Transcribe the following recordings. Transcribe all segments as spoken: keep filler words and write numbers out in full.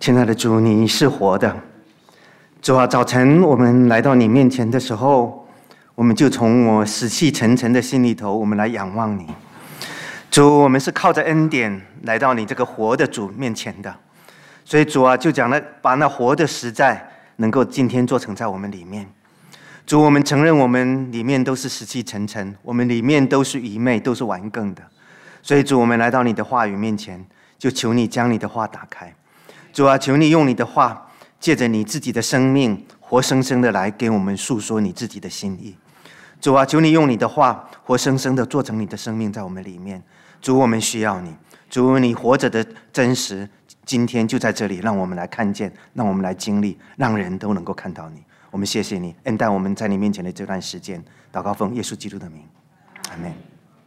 亲爱的主，你是活的。主啊，早晨我们来到你面前的时候，我们就从我死气沉沉的心里头，我们来仰望你。主，我们是靠着恩典来到你这个活的主面前的，所以主啊，就讲了，把那活的实在能够今天做成在我们里面。主，我们承认我们里面都是死气沉沉，我们里面都是愚昧，都是顽梗的。所以主，我们来到你的话语面前，就求你将你的话打开。主啊，求你用你的话，借着你自己的生命，活生生的来给我们诉说你自己的心意。主啊，求你用你的话，活生生的做成你的生命在我们里面。主，我们需要你。主，你活着的真实，今天就在这里，让我们来看见，让我们来经历，让人都能够看到你。我们谢谢你，恩待我们在你面前的这段时间。祷告奉耶稣基督的名，阿们。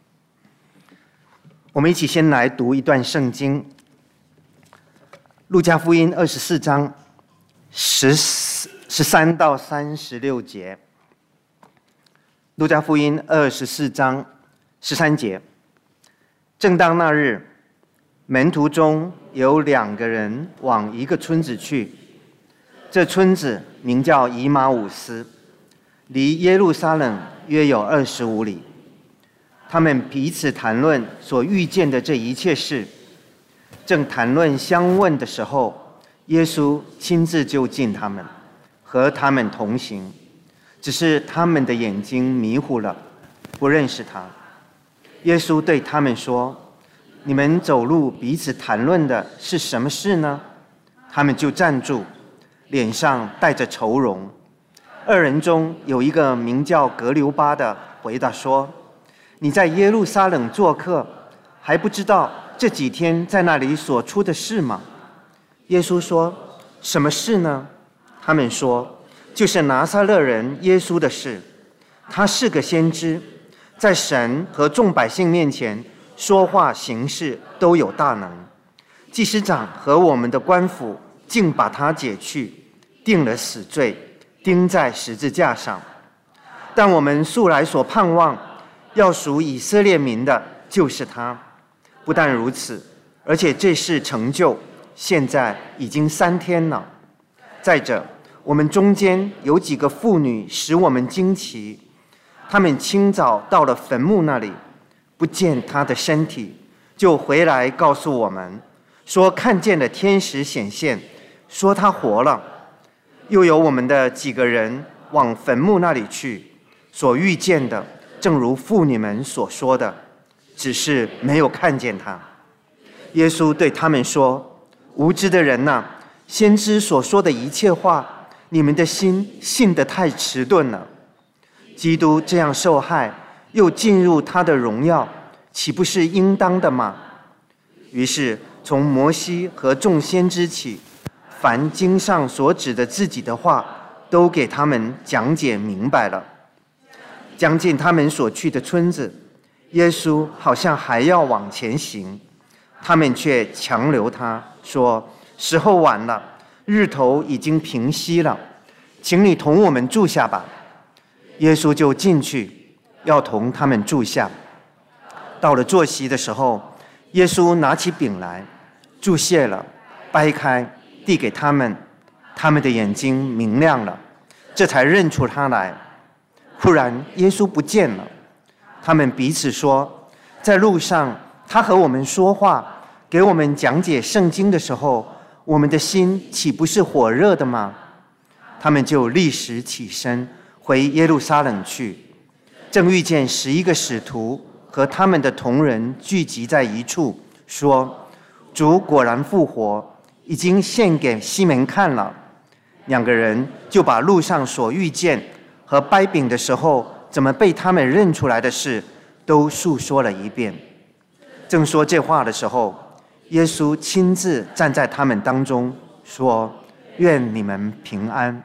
我们一起先来读一段圣经，路加福音二十四章十十三到三十六节。路加福音二十四章十三节，正当那日，门徒中有两个人往一个村子去，这村子名叫以马忤斯，离耶路撒冷约有二十五里。他们彼此谈论所遇见的这一切事，正谈论相问的时候，耶稣亲自就近他们，和他们同行，只是他们的眼睛迷糊了，不认识他。耶稣对他们说：“你们走路彼此谈论的是什么事呢？”他们就站住，脸上带着愁容。二人中有一个名叫格留巴的回答说：“你在耶路撒冷做客，还不知道这几天在那里所出的事吗？”耶稣说：“什么事呢？”他们说：“就是拿撒勒人耶稣的事。他是个先知，在神和众百姓面前说话行事都有大能。祭司长和我们的官府竟把他解去，定了死罪，钉在十字架上。但我们素来所盼望要属以色列民的就是他。不但如此，而且这事成就，现在已经三天了。再者，我们中间有几个妇女使我们惊奇，她们清早到了坟墓那里，不见他的身体，就回来告诉我们，说看见了天使显现，说他活了。又有我们的几个人往坟墓那里去，所遇见的正如妇女们所说的，只是没有看见他。耶稣对他们说：“无知的人哪，先知所说的一切话，你们的心信得太迟钝了。基督这样受害，又进入他的荣耀，岂不是应当的吗？”于是从摩西和众先知起，凡经上所指的自己的话，都给他们讲解明白了。将近他们所去的村子，耶稣好像还要往前行，他们却强留他说：“时候晚了，日头已经平西了，请你同我们住下吧。”耶稣就进去，要同他们住下。到了坐席的时候，耶稣拿起饼来，祝谢了，掰开，递给他们，他们的眼睛明亮了，这才认出他来。忽然耶稣不见了，他们彼此说：“在路上他和我们说话，给我们讲解圣经的时候，我们的心岂不是火热的吗？”他们就立时起身回耶路撒冷去，正遇见十一个使徒和他们的同人聚集在一处，说：“主果然复活，已经献给西门看了。”两个人就把路上所遇见和掰饼的时候怎么被他们认出来的事，都述说了一遍。正说这话的时候，耶稣亲自站在他们当中，说：“愿你们平安。”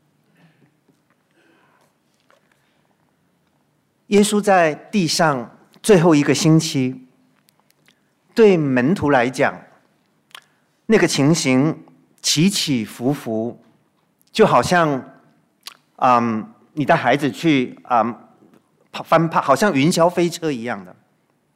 耶稣在地上最后一个星期，对门徒来讲，那个情形起起伏伏，就好像，嗯，你带孩子去嗯翻爬，好像云霄飞车一样的。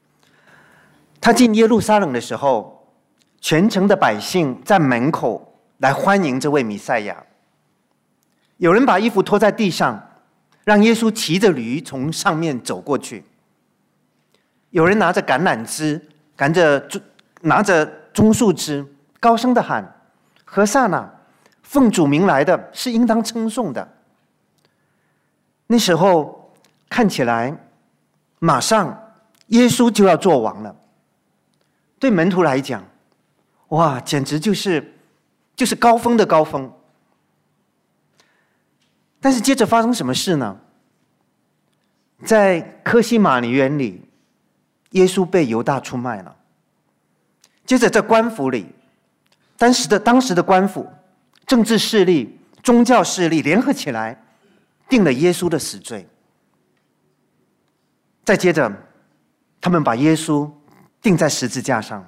他进耶路撒冷的时候，全城的百姓在门口来欢迎这位弥赛亚。有人把衣服拖在地上，让耶稣骑着驴从上面走过去。有人拿着橄榄枝，赶着拿着棕树枝，高声的喊：何塞那，奉主名来的是应当称颂的。那时候看起来马上耶稣就要做王了，对门徒来讲，哇，简直就是就是高峰的高峰。但是接着发生什么事呢？在客西马尼园里，耶稣被犹大出卖了。接着在官府里，当时的当时的官府、政治势力、宗教势力联合起来，定了耶稣的死罪。再接着，他们把耶稣钉在十字架上。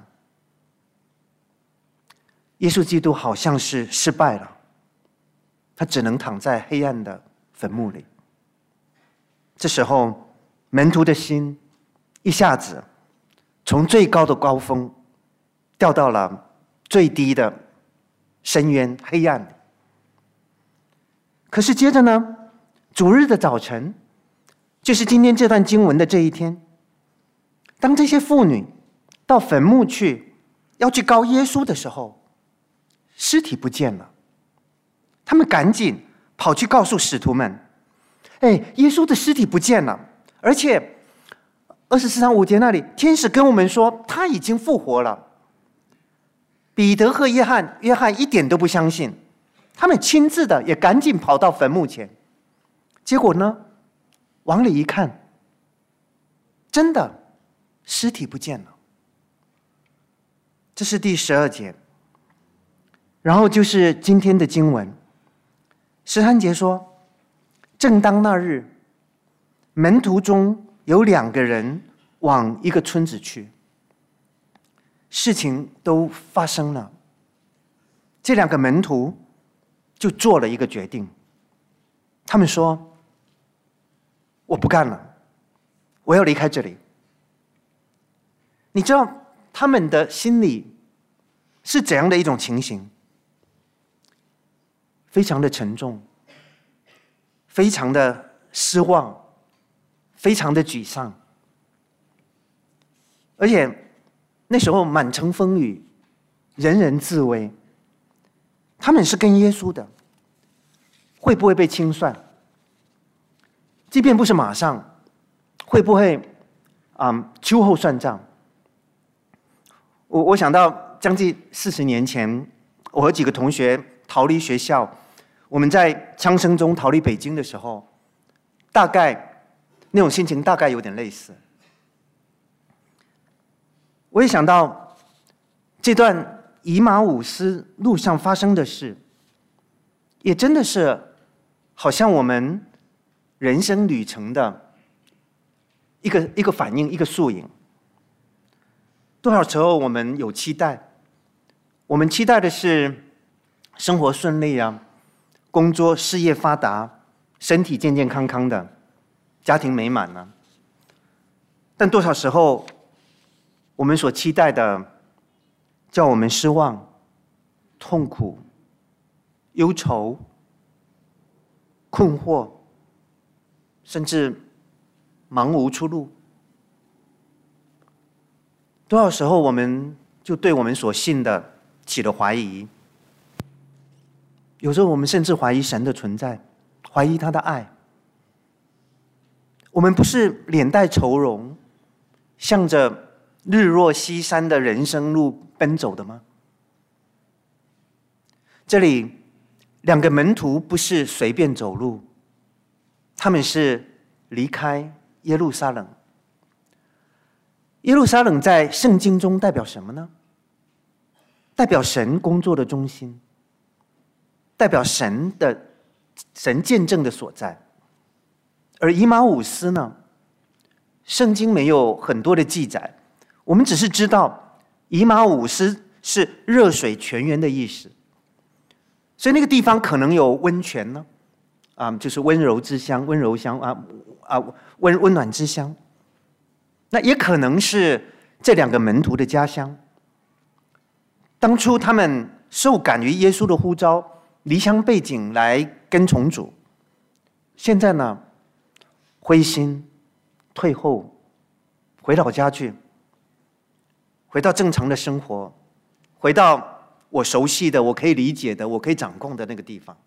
耶稣基督好像是失败了，他只能躺在黑暗的坟墓里。这时候，门徒的心一下子从最高的高峰掉到了最低的深渊黑暗里。可是接着呢，主日的早晨，就是今天这段经文的这一天，当这些妇女到坟墓去要去告耶稣的时候，尸体不见了。他们赶紧跑去告诉使徒们：哎，耶稣的尸体不见了，而且二十四章五节那里，天使跟我们说他已经复活了。彼得和约翰，约翰一点都不相信，他们亲自的也赶紧跑到坟墓前。结果呢，往里一看，真的尸体不见了。这是第十二节。然后就是今天的经文，十三节说，正当那日，门徒中有两个人往一个村子去，事情都发生了。这两个门徒就做了一个决定，他们说：我不干了，我要离开这里。你知道他们的心里是怎样的一种情形？非常的沉重，非常的失望，非常的沮丧。而且那时候满城风雨，人人自危。他们是跟耶稣的，会不会被清算？即便不是马上，会不会啊、嗯、秋后算账？我我想到将近四十年前，我和几个同学逃离学校，我们在枪声中逃离北京的时候，大概那种心情大概有点类似。我也想到这段以马忤斯路上发生的事，也真的是好像我们人生旅程的一个一个反应，一个缩影。多少时候我们有期待，我们期待的是生活顺利啊，工作事业发达，身体健健康康的，家庭美满啊。但多少时候我们所期待的叫我们失望、痛苦、忧愁、困惑，甚至茫无出路。多少时候我们就对我们所信的起了怀疑，有时候我们甚至怀疑神的存在，怀疑他的爱。我们不是脸带愁容，向着日落西山的人生路奔走的吗？这里两个门徒不是随便走路，他们是离开耶路撒冷。耶路撒冷在圣经中代表什么呢？代表神工作的中心，代表神的神见证的所在。而以马忤斯呢，圣经没有很多的记载，我们只是知道以马忤斯是热水泉源的意思，所以那个地方可能有温泉呢，啊，就是温柔之乡，温柔乡啊啊，温温暖之乡。那也可能是这两个门徒的家乡。当初他们受感于耶稣的呼召，离乡背井来跟从主。现在呢，灰心退后，回老家去，回到正常的生活，回到我熟悉的、我可以理解的、我可以掌控的那个地方。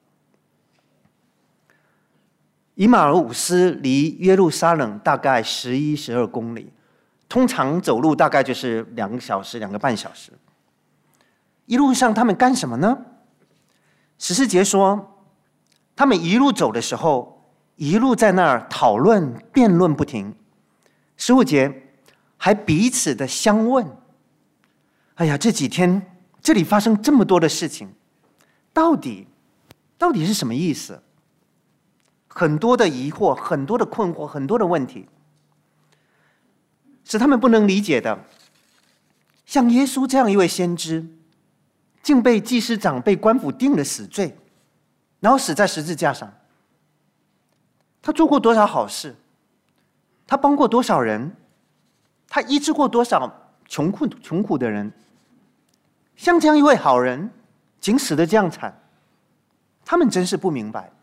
以马尔五斯离耶路撒冷大概十一、十二公里，通常走路大概就是两个小时、两个半小时。一路上他们干什么呢？十四节说，他们一路走的时候，一路在那儿讨论、辩论不停。十五节还彼此的相问：哎呀，这几天这里发生这么多的事情，到底到底是什么意思？很多的疑惑，很多的困惑，很多的问题，使他们不能理解的。像耶稣这样一位先知，竟被祭司长、被官府定了死罪，然后死在十字架上。他做过多少好事？他帮过多少人？他医治过多少穷苦穷苦的人？像这样一位好人，竟死得这样惨，他们真是不明白。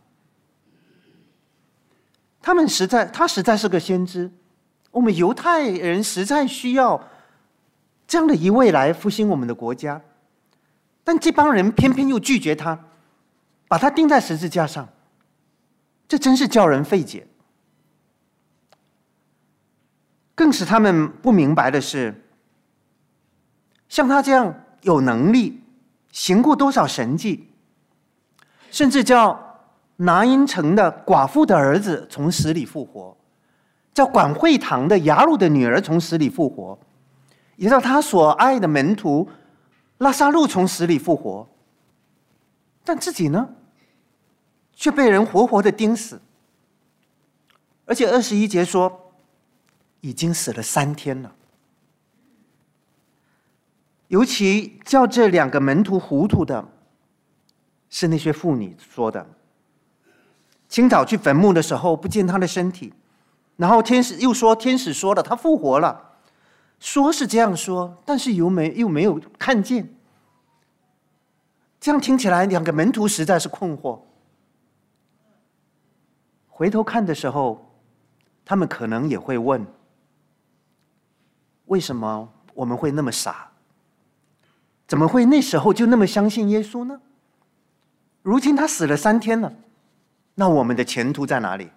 他们实在，他实在是个先知。我们犹太人实在需要这样的一位来复兴我们的国家，但这帮人偏偏又拒绝他，把他钉在十字架上，这真是叫人费解。更使他们不明白的是，像他这样有能力，行过多少神迹，甚至叫拿因城的寡妇的儿子从死里复活，叫管会堂的雅鲁的女儿从死里复活，也叫他所爱的门徒拉撒路从死里复活，但自己呢，却被人活活的钉死。而且二十一节说，已经死了三天了。尤其叫这两个门徒糊涂的，是那些妇女说的。清早去坟墓的时候，不见他的身体，然后天使又说，天使说了，他复活了。说是这样说，但是又没又没有看见。这样听起来，两个门徒实在是困惑。回头看的时候，他们可能也会问：为什么我们会那么傻？怎么会那时候就那么相信耶稣呢？如今他死了三天了，那我们的前途在哪里？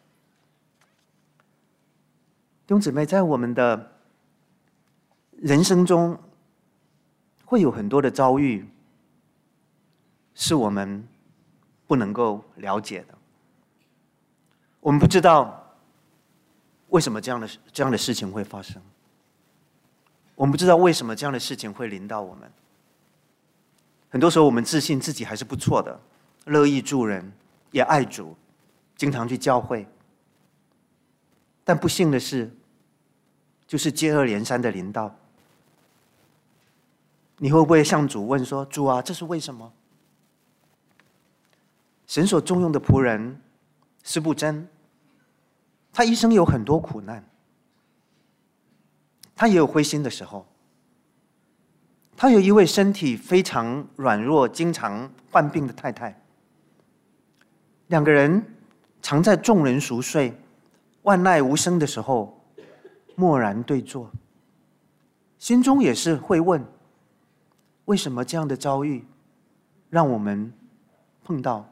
弟兄姊妹，在我们的人生中，会有很多的遭遇，是我们不能够了解的。我们不知道为什么这样的这样的事情会发生，我们不知道为什么这样的事情会临到我们。很多时候，我们自信自己还是不错的，乐意助人，也爱主，经常去教会。但不幸的是，就是接二连三的临到。你会不会向主问说：主啊，这是为什么？神所重用的仆人司布真，他一生有很多苦难，他也有灰心的时候。他有一位身体非常软弱、经常患病的太太，两个人常在众人熟睡、万籁无声的时候默然对坐，心中也是会问：为什么这样的遭遇让我们碰到？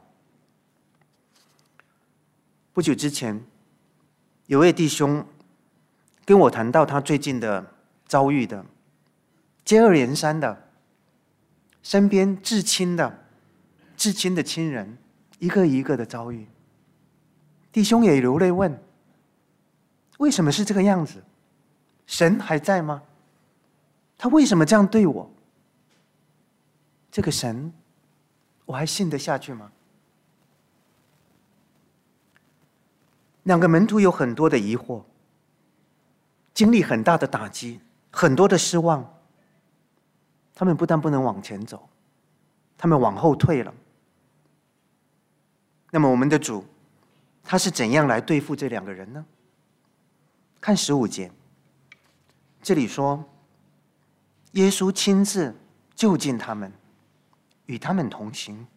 不久之前，有位弟兄跟我谈到他最近的遭遇的，接二连三的，身边至亲的、至亲的亲人，一个一个的遭遇。弟兄也流泪问：为什么是这个样子？神还在吗？他为什么这样对我？这个神，我还信得下去吗？两个门徒有很多的疑惑，经历很大的打击，很多的失望。他们不但不能往前走，他们往后退了。那么我们的主，他是怎样来对付这两个人呢？看十五节，这里说，耶稣亲自就近他们， 与他们同行。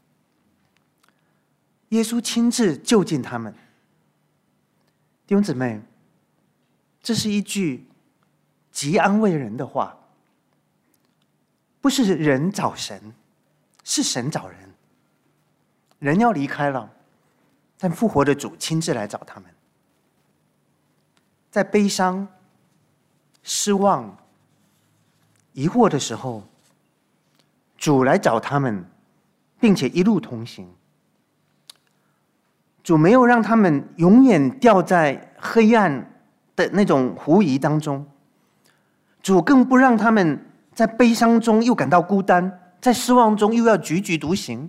耶稣亲自就近他们。弟兄姊妹，这是一句极安慰人的话。不是人找神，是神找人。人要离开了，但复活的主亲自来找他们。在悲伤、失望、疑惑的时候，主来找他们，并且一路同行。主没有让他们永远掉在黑暗的那种狐疑当中，主更不让他们在悲伤中又感到孤单，在失望中又要踽踽独行。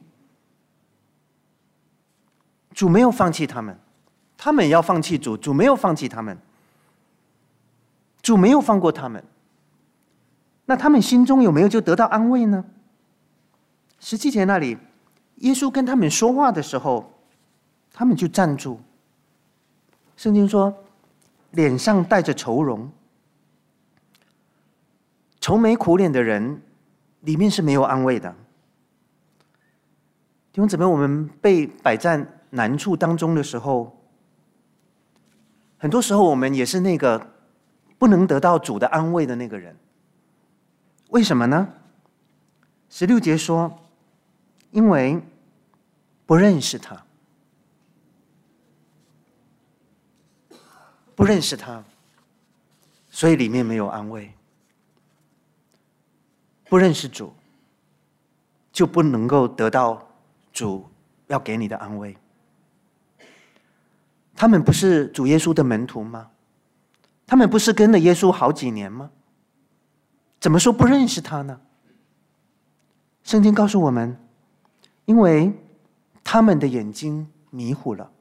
主没有放弃他们，他们也要放弃主，主没有放弃他们，主没有放过他们。那他们心中有没有就得到安慰呢？十七节那里，耶稣跟他们说话的时候，他们就站住。圣经说，脸上带着愁容。愁眉苦脸的人，里面是没有安慰的。弟兄姊妹，我们被摆在难处当中的时候，很多时候我们也是那个不能得到主的安慰的那个人。为什么呢？十六节说，因为不认识他，不认识他，所以里面没有安慰。不认识主，就不能够得到主要给你的安慰。他们不是主耶稣的门徒吗？他们不是跟了耶稣好几年吗？怎么说不认识他呢？圣经告诉我们，因为他们的眼睛迷糊了，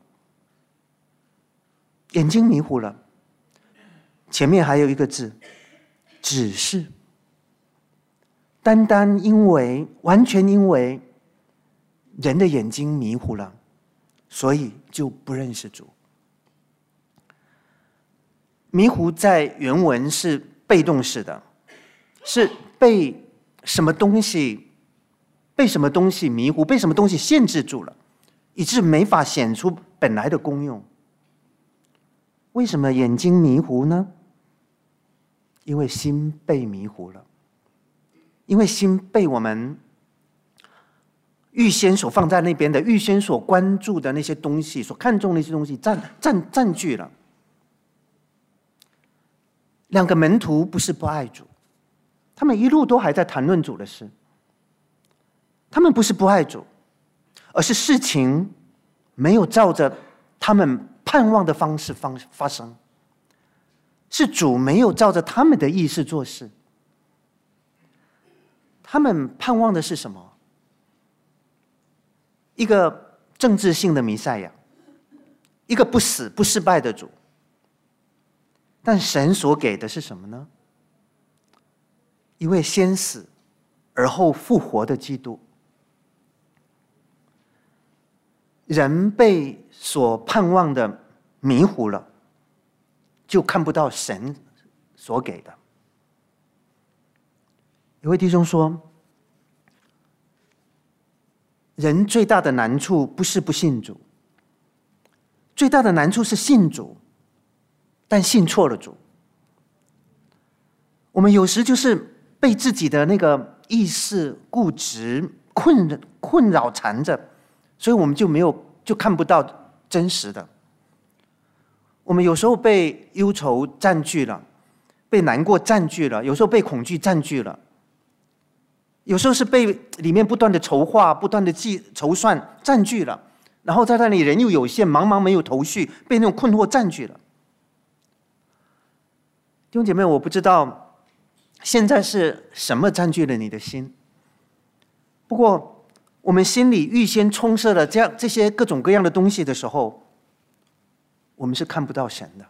眼睛迷糊了。前面还有一个字，只是。单单因为，完全因为人的眼睛迷糊了，所以就不认识主。迷糊在原文是被动式的，是被什么东西被什么东西迷糊，被什么东西限制住了，以致没法显出本来的功用。为什么眼睛迷糊呢？因为心被迷糊了。因为心被我们预先所放在那边的、预先所关注的那些东西、所看重的那些东西占占占据了。两个门徒不是不爱主，他们一路都还在谈论主的事。他们不是不爱主，而是事情没有照着他们盼望的方式发生，是主没有照着他们的意思做事。他们盼望的是什么？一个政治性的弥赛亚，一个不死不失败的主。但神所给的是什么呢？一位先死而后复活的基督。人被所盼望的迷糊了，就看不到神所给的。有位弟兄说，人最大的难处不是不信主，最大的难处是信主，但信错了主。我们有时就是被自己的那个意识固执困困扰缠着，所以我们就没有就看不到真实的。我们有时候被忧愁占据了，被难过占据了，有时候被恐惧占据了，有时候是被里面不断的筹划、不断的计筹算占据了，然后在那里人又有限，茫茫没有头绪，被那种困惑占据了。弟兄姐妹，我不知道现在是什么占据了你的心，不过我们心里预先充塞了这样这些各种各样的东西的时候，我们是看不到神的。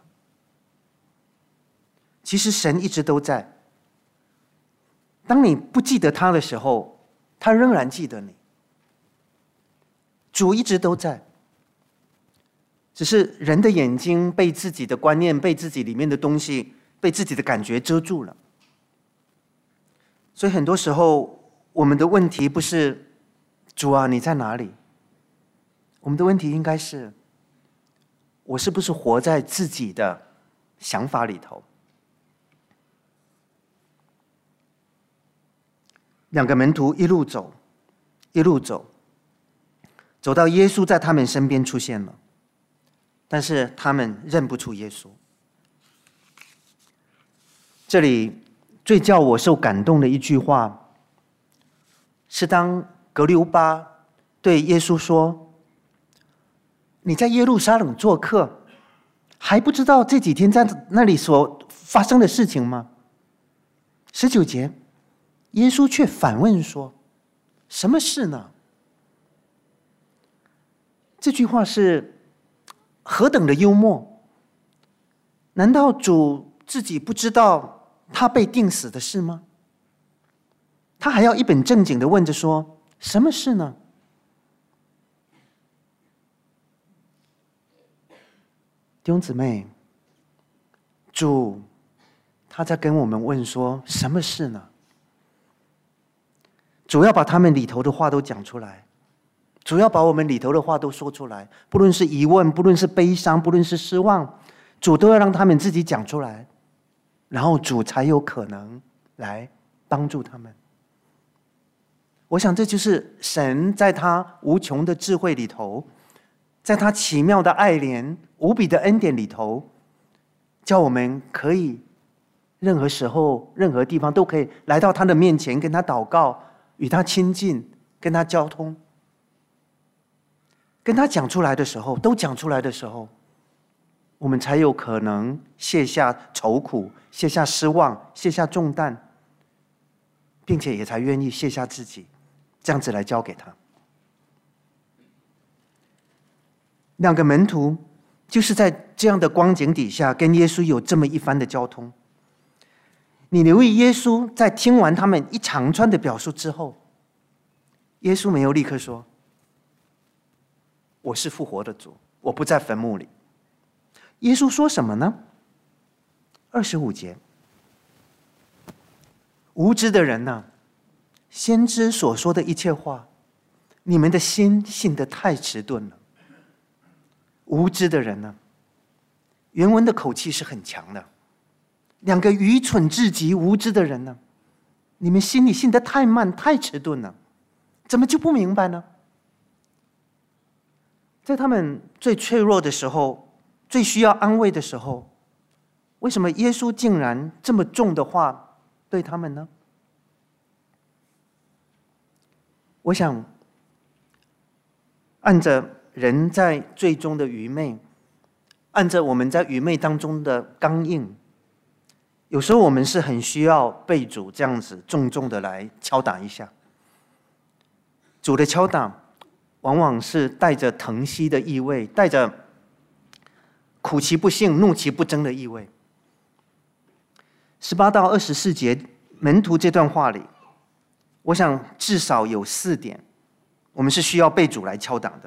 其实神一直都在。当你不记得他的时候，他仍然记得你。主一直都在，只是人的眼睛被自己的观念、被自己里面的东西、被自己的感觉遮住了。所以很多时候我们的问题不是主啊你在哪里？我们的问题应该是，我是不是活在自己的想法里头？两个门徒一路走，一路走，走到耶稣在他们身边出现了，但是他们认不出耶稣。这里最叫我受感动的一句话，是当格留巴对耶稣说：“你在耶路撒冷做客，还不知道这几天在那里所发生的事情吗？”十九节，耶稣却反问说：“什么事呢？”这句话是何等的幽默！难道主自己不知道他被钉死的事吗？他还要一本正经的问着说：“什么事呢？”弟兄姊妹，主他在跟我们问说：“什么事呢？”主要把他们里头的话都讲出来，主要把我们里头的话都说出来，不论是疑问，不论是悲伤，不论是失望，主都要让他们自己讲出来，然后主才有可能来帮助他们。我想这就是神在他无穷的智慧里头，在他奇妙的爱怜、无比的恩典里头，叫我们可以任何时候、任何地方都可以来到他的面前，跟他祷告，与他亲近，跟他交通。跟他讲出来的时候，都讲出来的时候，我们才有可能卸下愁苦，卸下失望，卸下重担，并且也才愿意卸下自己，这样子来交给他。两个门徒就是在这样的光景底下，跟耶稣有这么一番的交通。你留意耶稣在听完他们一长串的表述之后，耶稣没有立刻说：“我是复活的主，我不在坟墓里。”耶稣说什么呢？二十五节，无知的人啊，先知所说的一切话，你们的心信得太迟钝了。无知的人呢，原文的口气是很强的。两个愚蠢至极、无知的人呢，你们心里信得太慢、太迟钝了，怎么就不明白呢？在他们最脆弱的时候，最需要安慰的时候，为什么耶稣竟然这么重的话对他们呢？我想，按着人在最终的愚昧，按着我们在愚昧当中的刚硬，有时候我们是很需要被主这样子重重的来敲打一下。主的敲打往往是带着疼惜的意味，带着苦其不幸、怒其不争的意味。十八到二十四节门徒这段话里，我想至少有四点，我们是需要被主来敲打的。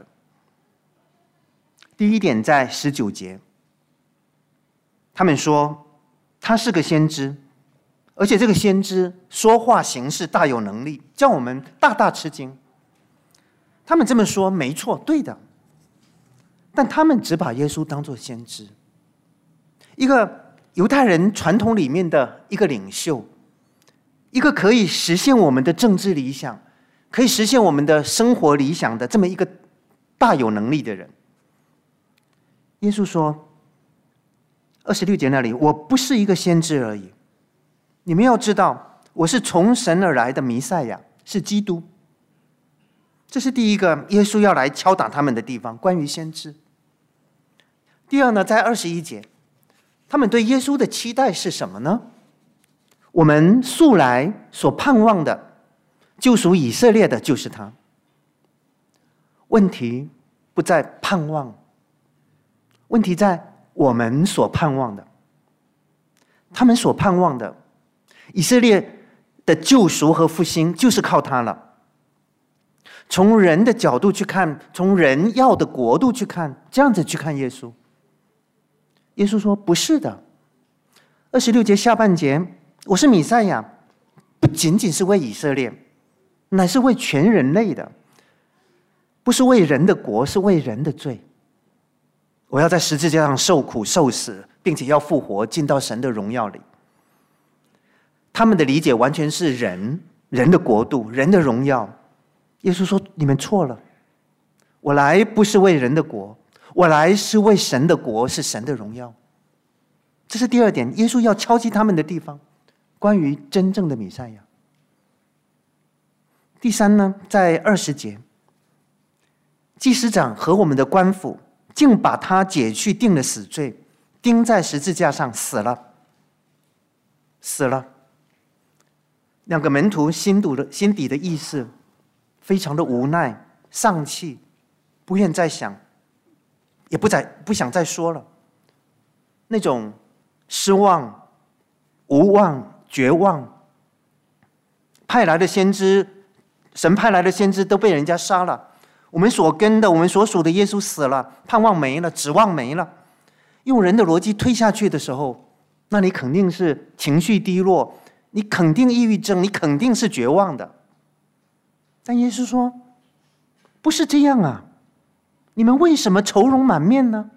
第一点在十九节，他们说他是个先知，而且这个先知说话行事大有能力，叫我们大大吃惊。他们这么说没错，对的，但他们只把耶稣当作先知，一个犹太人传统里面的一个领袖，一个可以实现我们的政治理想，可以实现我们的生活理想的这么一个大有能力的人。耶稣说二十六节那里，我不是一个先知而已，你们要知道我是从神而来的弥赛亚，是基督。这是第一个耶稣要来敲打他们的地方，关于先知。第二呢，在二十一节，他们对耶稣的期待是什么呢？我们素来所盼望的救赎以色列的就是他。问题不在盼望，问题在我们所盼望的。他们所盼望的以色列的救赎和复兴就是靠他了。从人的角度去看，从人要的国度去看，这样子去看耶稣。耶稣说不是的。二十六节下半节，我是弥赛亚，不仅仅是为以色列， 乃是为全人类的，不是为人的国，是为人的罪。我要在十字架上受苦受死，并且要复活，进到神的荣耀里。他们的理解完全是人，人的国度，人的荣耀。耶稣说：你们错了，我来不是为人的国，我来是为神的国，是神的荣耀。这是第二点，耶稣要敲击他们的地方，关于真正的弥赛亚。第三呢，在二十节，祭司长和我们的官府竟把他解去，定了死罪，钉在十字架上，死了，死了。两个门徒心底的心底的意思，非常的无奈、丧气，不愿再想，也不再不想再说了。那种失望、无望、绝望，派来的先知，神派来的先知都被人家杀了。我们所跟的，我们所属的耶稣死了，盼望没了，指望没了。用人的逻辑推下去的时候，那你肯定是情绪低落，你肯定抑郁症，你肯定是绝望的。但耶稣说，不是这样啊，你们为什么愁容满面呢？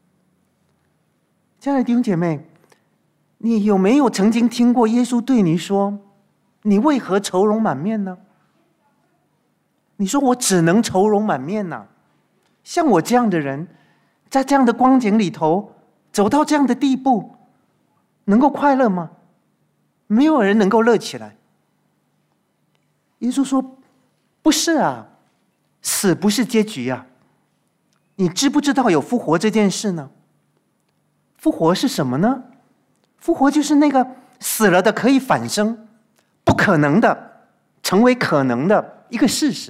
亲爱的弟兄姐妹，你有没有曾经听过耶稣对你说，你为何愁容满面呢？你说我只能愁容满面呐、啊？像我这样的人，在这样的光景里头，走到这样的地步，能够快乐吗？没有人能够乐起来。耶稣说，不是啊，死不是结局啊。你知不知道有复活这件事呢？复活是什么呢？复活就是那个死了的可以反生，不可能的成为可能的一个事实。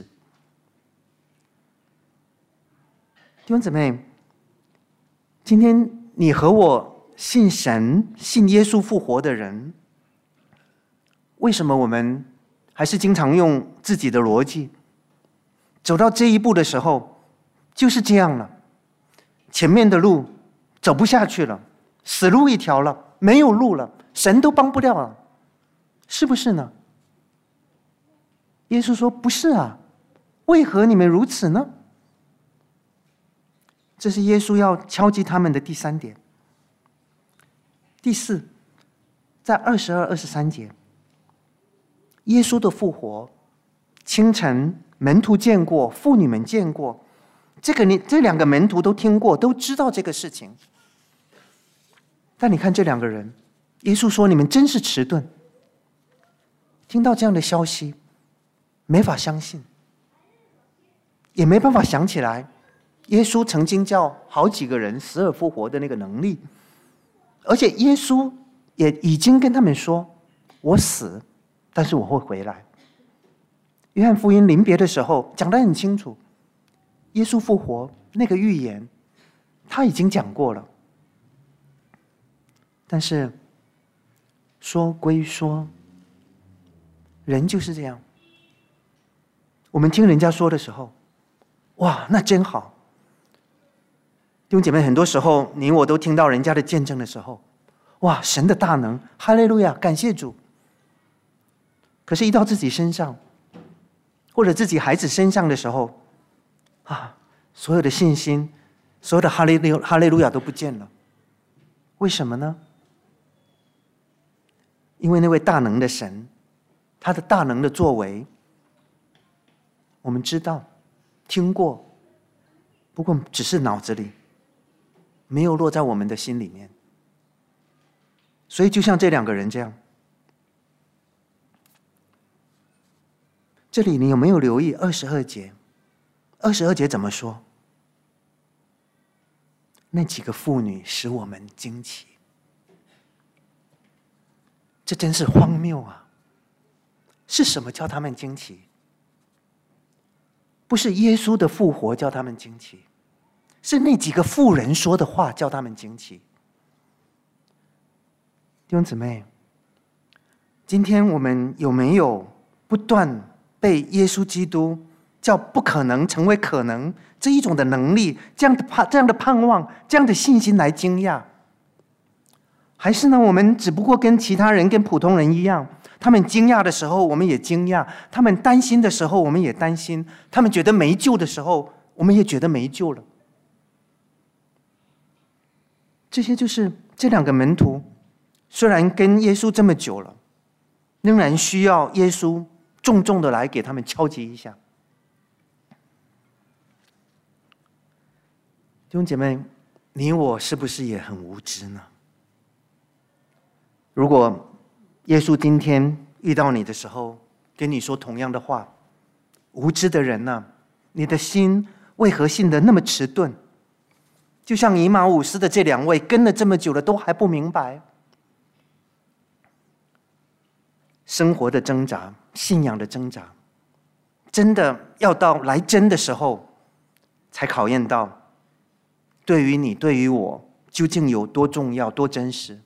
弟兄姊妹，今天你和我信神、信耶稣复活的人，为什么我们还是经常用自己的逻辑？走到这一步的时候，就是这样了。前面的路走不下去了，死路一条了，没有路了，神都帮不了了，是不是呢？耶稣说：“不是啊，为何你们如此呢？”这是耶稣要敲击他们的第三点。第四，在二十二、二十三节，耶稣的复活，清晨门徒见过，妇女们见过，这个你这两个门徒都听过，都知道这个事情。但你看这两个人，耶稣说：“你们真是迟钝。”听到这样的消息，没法相信，也没办法想起来耶稣曾经叫好几个人死而复活的那个能力，而且耶稣也已经跟他们说：“我死，但是我会回来。”约翰福音临别的时候讲得很清楚，耶稣复活那个预言他已经讲过了。但是说归说，人就是这样，我们听人家说的时候，哇，那真好。弟兄姐妹，很多时候你我都听到人家的见证的时候，哇，神的大能，哈利路亚，感谢主。可是一到自己身上，或者自己孩子身上的时候，啊，所有的信心，所有的哈利路哈利路亚都不见了。为什么呢？因为那位大能的神，他的大能的作为，我们知道，听过，不过只是脑子里，没有落在我们的心里面。所以就像这两个人这样，这里你有没有留意二十二节？二十二节怎么说？那几个妇女使我们惊奇。这真是荒谬啊！是什么叫他们惊奇？不是耶稣的复活叫他们惊奇，是那几个妇人说的话叫他们惊奇。弟兄姊妹，今天我们有没有不断被耶稣基督叫不可能成为可能这一种的能力，这样的盼这样的盼望，这样的信心来惊讶？ 还是呢，我们只不过跟其他人、跟普通人一样，他们惊讶的时候，我们也惊讶；他们担心的时候，我们也担心；他们觉得没救的时候，我们也觉得没救了。这些就是这两个门徒，虽然跟耶稣这么久了，仍然需要耶稣重重的来给他们敲击一下。弟兄姐妹，你我是不是也很无知呢？如果耶稣今天遇到你的时候，跟你说同样的话，无知的人呢，你的心为何信得那么迟钝？就像以马忤斯的这两位，跟了这么久了，都还不明白。生活的挣扎，信仰的挣扎，真的要到来真的时候，才考验到，对于你，对于我，究竟有多重要，多真实。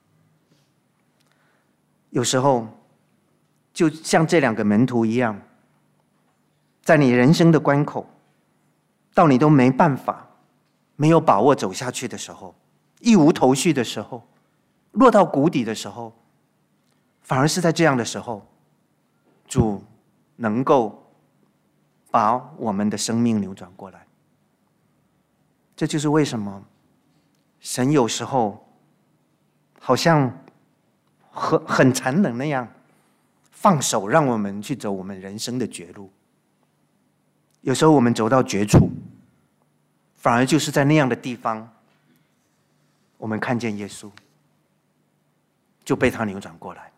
有时候，就像这两个门徒一样，在你人生的关口，到你都没办法、没有把握走下去的时候，一无头绪的时候，落到谷底的时候，反而是在这样的时候，主能够把我们的生命扭转过来。这就是为什么神有时候好像很很残忍那样放手，让我们去走我们人生的绝路。有时候我们走到绝处，反而就是在那样的地方，我们看见耶稣，就被他扭转过来。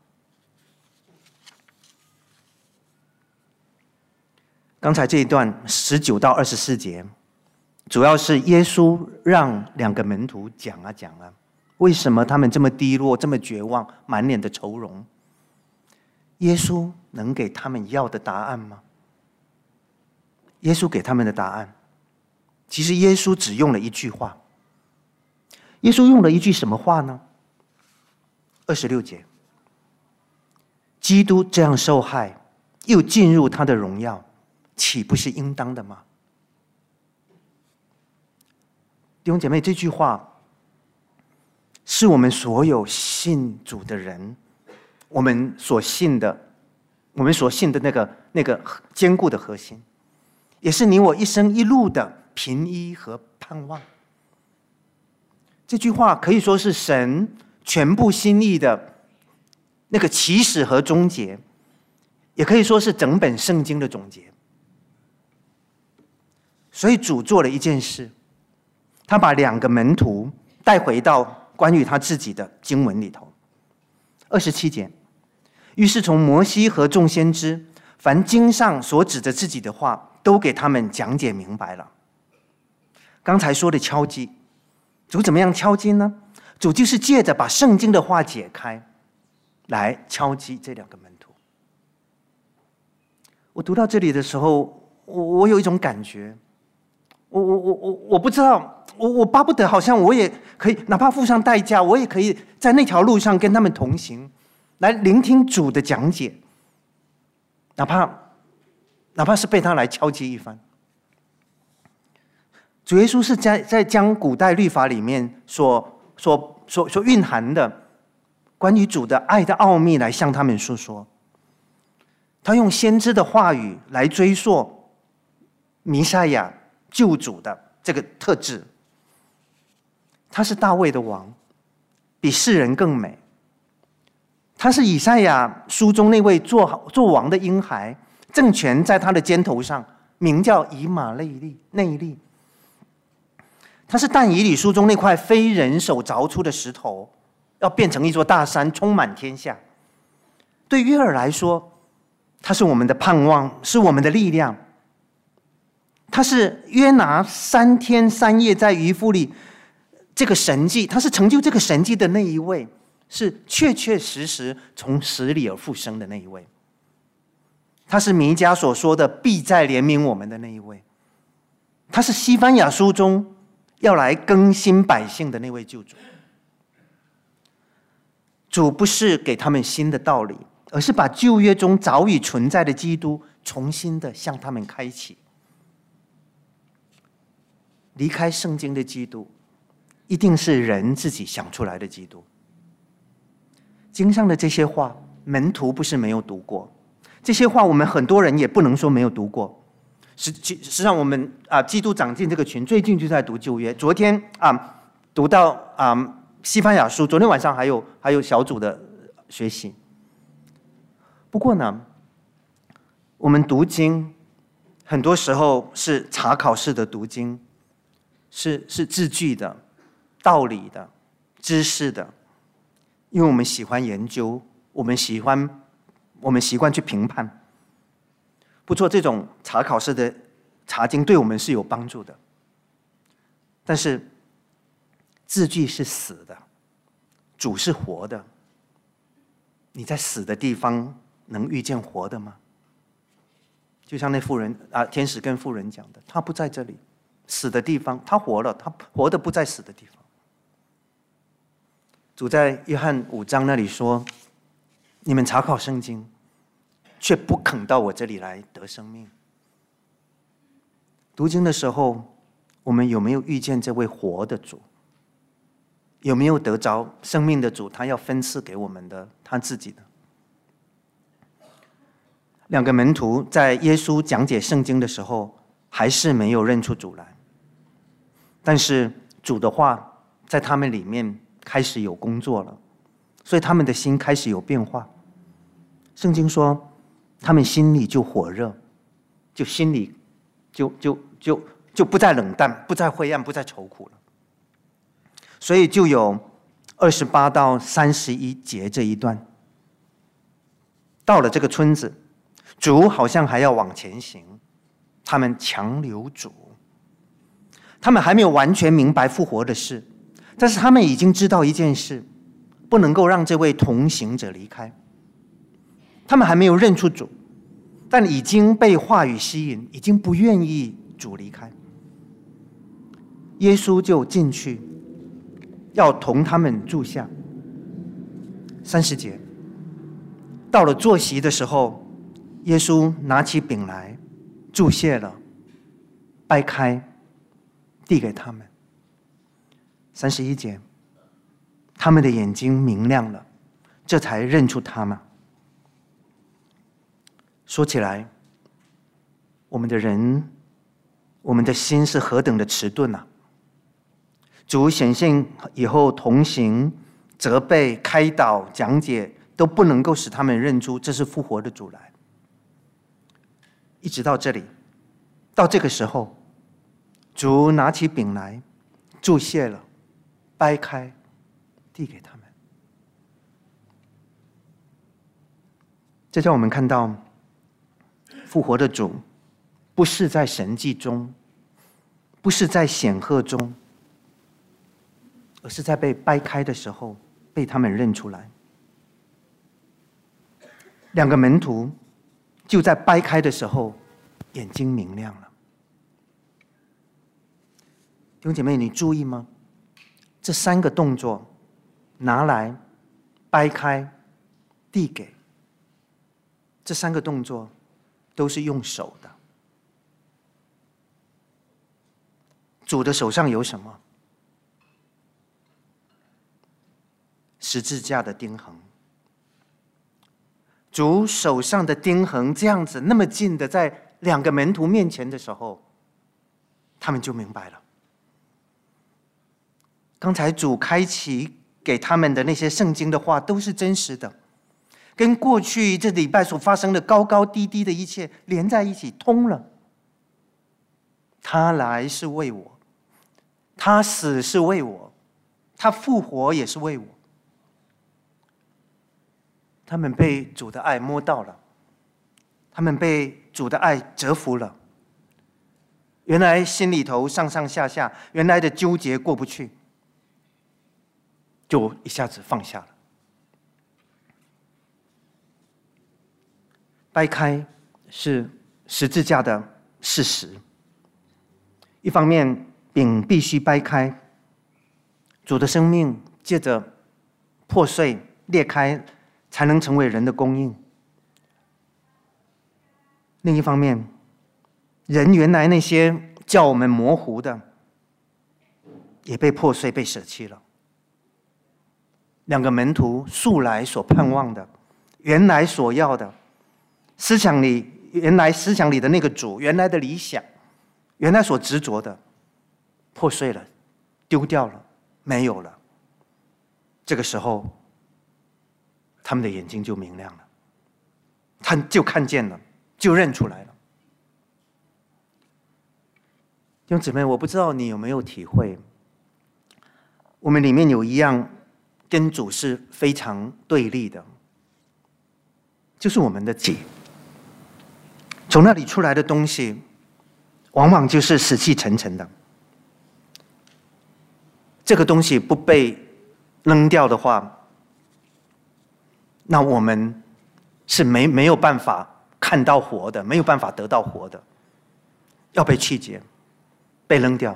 刚才这一段十九到二十四节，主要是耶稣让两个门徒讲啊讲啊，为什么他们这么低落、这么绝望、满脸的愁容？耶稣能给他们要的答案吗？耶稣给他们的答案，其实耶稣只用了一句话。耶稣用了一句什么话呢？二十六节，基督这样受害，又进入他的荣耀，岂不是应当的吗？弟兄姐妹，这句话是我们所有信主的人，我们所信的，我们所信的那个那个坚固的核心，也是你我一生一路的凭依和盼望。这句话可以说是神全部心意的那个起始和终结，也可以说是整本圣经的总结。所以主做了一件事，他把两个门徒带回到关于他自己的经文里头。二十七节，于是从摩西和众先知，凡经上所指着自己的话，都给他们讲解明白了。刚才说的敲击，主怎么样敲击呢？主就是借着把圣经的话解开，来敲击这两个门徒。我读到这里的时候，我我有一种感觉，我我我我我不知道，我我巴不得好像我也可以，哪怕付上代价，我也可以在那条路上跟他们同行，来聆听主的讲解，哪怕哪怕是被他来敲击一番。主耶稣是在在将古代律法里面所所所所蕴含的关于主的爱的奥秘来向他们述说。他用先知的话语来追溯弥赛亚救主的这个特质。他是大卫的王，比世人更美。他是以赛亚书中那位做做王的婴孩，政权在他的肩头上，名叫以马内利内利。他是但以理书中那块非人手凿出的石头，要变成一座大山，充满天下。对约珥来说，他是我们的盼望，是我们的力量。他是约拿三天三夜在渔夫里这个神迹，他是成就这个神迹的那一位，是确确实实从死里而复生的那一位。他是弥迦所说的必再怜悯我们的那一位。他是西番雅书中要来更新百姓的那位救主。主不是给他们新的道理，而是把旧约中早已存在的基督重新的向他们开启。离开圣经的基督，一定是人自己想出来的基督。 经上的这些话，门徒不是没有读过，这些话我们很多人也不能说没有读过。实实际上，我们啊，基督长进这个群最近就在读旧约。昨天啊，读到啊西番雅书，昨天晚上还有还有小组的学习。不过呢，我们读经很多时候是查考式的读经，是是字句的、道理的、知识的，因为我们喜欢研究，我们喜欢我们习惯去评判。不错，这种查考式的查经对我们是有帮助的，但是字句是死的，主是活的。你在死的地方能遇见活的吗？就像那妇人啊，天使跟妇人讲的，他不在这里，死的地方，他活了，他活的不在死的地方。主在约翰五章那里说：“你们查考圣经，却不肯到我这里来得生命。”读经的时候，我们有没有遇见这位活的主？有没有得着生命的主？他要分赐给我们的他自己的。两个门徒在耶稣讲解圣经的时候，还是没有认出主来。但是主的话在他们里面开始有工作了，所以他们的心开始有变化。圣经说，他们心里就火热，就心里就就就就不再冷淡，不再灰暗，不再愁苦了。所以就有二十八到三十一节这一段。到了这个村子，主好像还要往前行，他们强留主。他们还没有完全明白复活的事，但是他们已经知道一件事，不能够让这位同行者离开。他们还没有认出主，但已经被话语吸引，已经不愿意主离开。耶稣就进去，要同他们住下。三十节，到了坐席的时候，耶稣拿起饼来，祝谢了，掰开，递给他们。三十一节，他们的眼睛明亮了，这才认出他们。说起来，我们的人，我们的心是何等的迟钝啊！主显现以后，同行、责备、开导、讲解，都不能够使他们认出这是复活的主来。一直到这里，到这个时候，主拿起饼来，祝谢了，掰开，递给他们。这叫我们看到，复活的主不是在神迹中，不是在显赫中，而是在被掰开的时候被他们认出来。两个门徒就在掰开的时候眼睛明亮了。弟兄姐妹，你注意吗？这三个动作，拿来、掰开、递给，这三个动作都是用手的。主的手上有什么？十字架的钉痕。主手上的钉痕这样子那么近的在两个门徒面前的时候，他们就明白了。刚才主开启给他们的那些圣经的话都是真实的，跟过去这礼拜所发生的高高低低的一切连在一起，通了。他来是为我，他死是为我，他复活也是为我。他们被主的爱摸到了，他们被主的爱折服了。原来心里头上上下下，原来的纠结过不去，就一下子放下了。掰开是十字架的事实。一方面，饼必须掰开，主的生命借着破碎裂开，才能成为人的供应。另一方面，人原来那些叫我们模糊的，也被破碎被舍弃了。 两个门徒素来所盼望的，原来所要的，思想里原来思想里的那个主，原来的理想，原来所执着的，破碎了，丢掉了，没有了。这个时候，他们的眼睛就明亮了，他就看见了，就认出来了。弟兄姊妹，我不知道你有没有体会，我们里面有一样跟主是非常对立的，就是我们的己。从那里出来的东西，往往就是死气沉沉的。这个东西不被扔掉的话，那我们是没没有办法看到活的，没有办法得到活的，要被弃绝，被扔掉。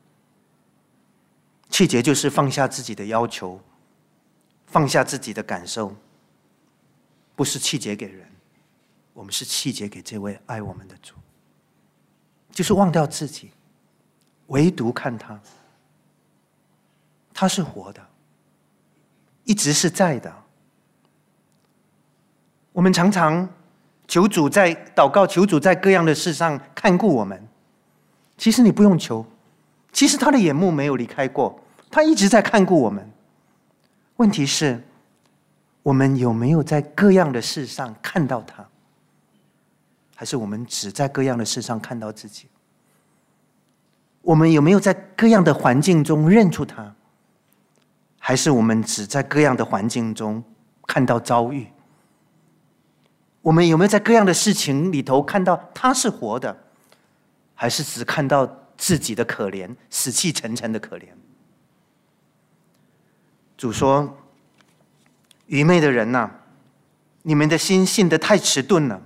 弃绝就是放下自己的要求，放下自己的感受，不是弃绝给人，我们是弃绝给这位爱我们的主，就是忘掉自己，唯独看他，他是活的，一直是在的。我们常常求主在祷告，求主在各样的事上看顾我们。其实你不用求，其实他的眼目没有离开过，他一直在看顾我们。问题是，我们有没有在各样的事上看到他？还是我们只在各样的事上看到自己？我们有没有在各样的环境中认出他？还是我们只在各样的环境中看到遭遇？我们有没有在各样的事情里头看到他是活的？还是只看到自己的可怜，死气沉沉的可怜？主说：愚昧的人呐、啊，你们的心信得太迟钝了。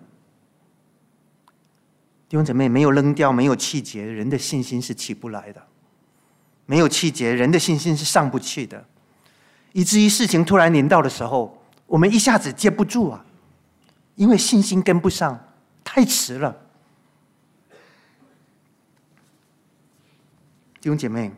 弟兄姊妹，没有扔掉，没有弃绝，人的信心是起不来的；没有弃绝，人的信心是上不去的。以至于事情突然临到的时候，我们一下子接不住啊，因为信心跟不上，太迟了。弟兄姐妹，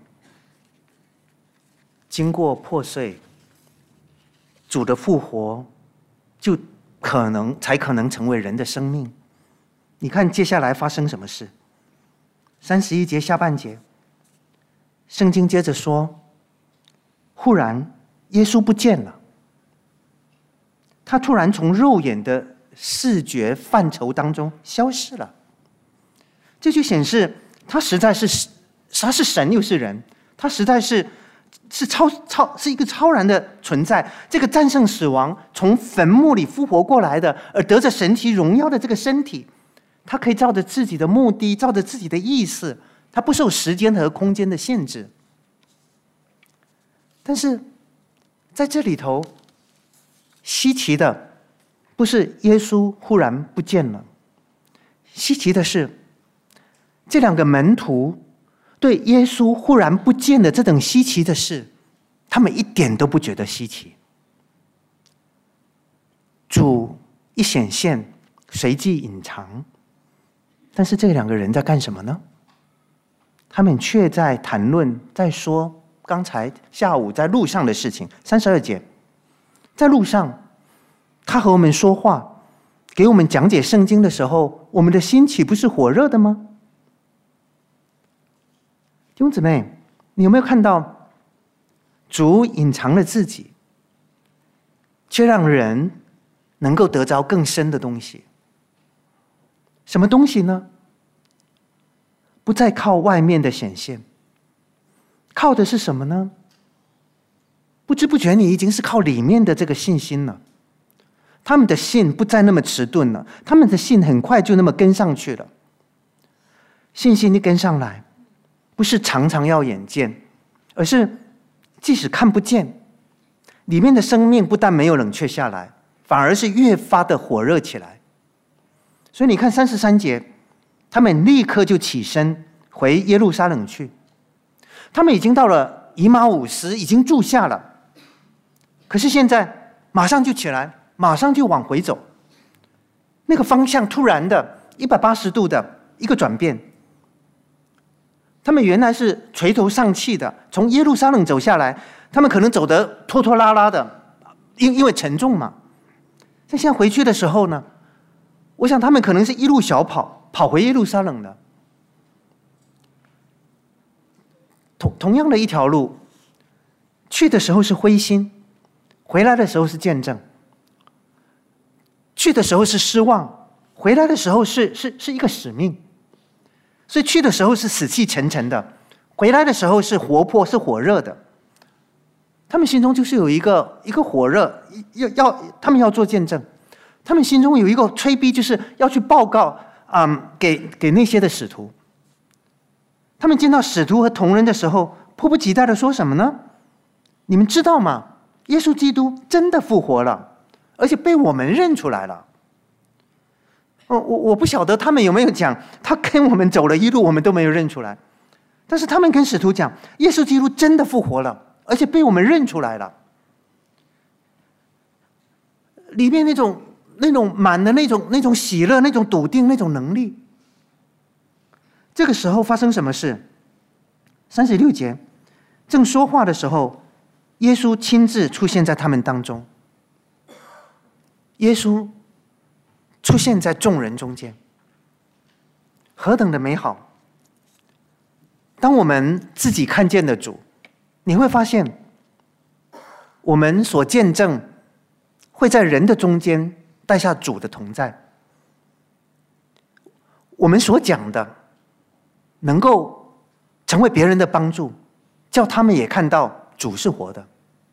经过破碎，主的复活，就可能才可能成为人的生命。你看接下来发生什么事？三十一节下半节，圣经接着说：忽然耶稣不见了，他突然从肉眼的视觉范畴当中消失了。这就显示他实在是他是神又是人，他实在是是超超是一个超然的存在。这个战胜死亡、从坟墓里复活过来的，而得着神体荣耀的这个身体，他可以照着自己的目的，照着自己的意思，他不受时间和空间的限制。但是在这里头，稀奇的不是耶稣忽然不见了，稀奇的是这两个门徒对耶稣忽然不见的这等稀奇的事，他们一点都不觉得稀奇。主一显现，随即隐藏，但是这两个人在干什么呢？他们却在谈论，在说刚才下午在路上的事情。三十二节，在路上，他和我们说话，给我们讲解圣经的时候，我们的心岂不是火热的吗？弟兄姊妹，你有没有看到主隐藏了自己，却让人能够得着更深的东西？什么东西呢？不再靠外面的显现，靠的是什么呢？不知不觉你已经是靠里面的这个信心了。他们的信不再那么迟钝了，他们的信很快就那么跟上去了。信心一跟上来，不是常常要眼见，而是即使看不见，里面的生命不但没有冷却下来，反而是越发的火热起来。所以你看三十三节，他们立刻就起身回耶路撒冷去。他们已经到了以马忤斯，已经住下了，可是现在马上就起来，马上就往回走。那个方向突然的一百八十度的一个转变。他们原来是垂头丧气的，从耶路撒冷走下来，他们可能走得拖拖拉拉的， 因因为沉重嘛。在现在回去的时候呢，我想他们可能是一路小跑跑回耶路撒冷的。同同样的一条路，去的时候是灰心，回来的时候是见证；去的时候是失望，回来的时候是是是一个使命。所以去的时候是死气沉沉的，回来的时候是活泼是火热的。他们心中就是有一个一个火热，要要他们要做见证，他们心中有一个催逼，就是要去报告啊、嗯，给给那些的使徒。他们见到使徒和同人的时候，迫不及待的说什么呢？你们知道吗？耶稣基督真的复活了，而且被我们认出来了。我我我不晓得他们有没有讲，他跟我们走了一路，我们都没有认出来。但是他们跟使徒讲，耶稣基督真的复活了，而且被我们认出来了。里面那种那种满的那种那种喜乐，那种笃定，那种能力。这个时候发生什么事？三十六节，正说话的时候，耶稣亲自出现在他们当中。耶稣出现在众人中间，何等的美好！当我们自己看见的主，你会发现，我们所见证会在人的中间带下主的同在。我们所讲的，能够成为别人的帮助，叫他们也看到主是活的。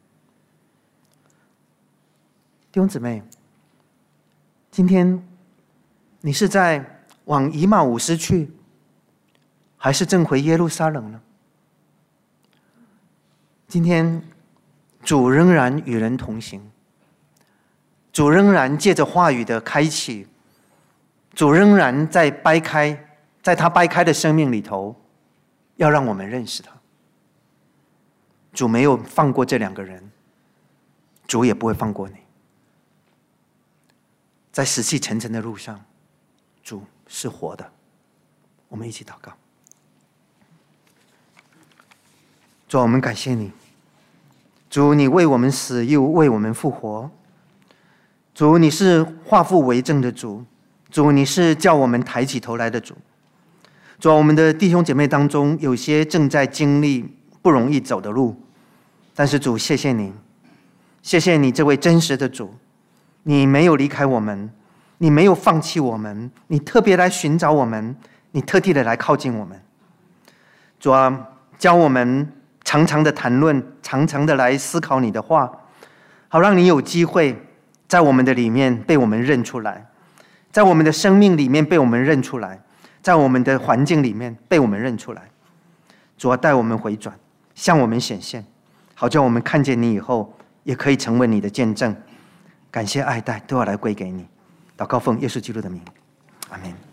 弟兄姊妹，今天你是在往以马忤斯去，还是正回耶路撒冷呢？今天主仍然与人同行，主仍然借着话语的开启，主仍然在掰开，在他掰开的生命里头，要让我们认识他。主没有放过这两个人，主也不会放过你。在死气沉沉的路上，主是活的。我们一起祷告。主，我们感谢你。主，你为我们死，又为我们复活。主，你是化腐为正的主。主，你是叫我们抬起头来的主。主，我们的弟兄姐妹当中，有些正在经历不容易走的路，但是主，谢谢你，谢谢你这位真实的主，你没有离开我们，你没有放弃我们，你特别来寻找我们，你特地的来靠近我们。主啊，教我们常常的谈论，常常的来思考你的话，好让你有机会在我们的里面被我们认出来，在我们的生命里面被我们认出来，在我们的环境里面被我们认出来。主啊，带我们回转，向我们显现，好叫我们看见你以后也可以成为你的见证。感谢爱戴都要来归给你。祷告奉耶稣基督的名，阿们。